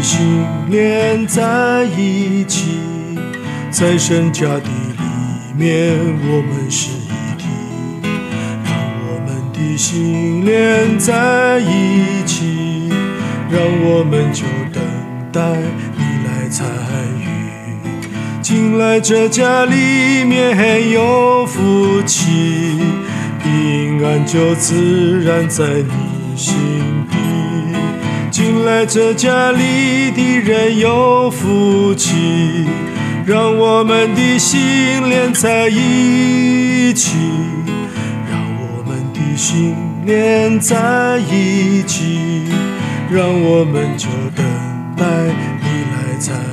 心连在一起，在神家的里面，我们是一体。让我们的心连在一起，让我们就等待你来参与。进来这家里面有福气，平安就自然在你心底。进来这家里的人有福气，让我们的心连在一起，让我们的心连在一起，让我们就等待你来参与。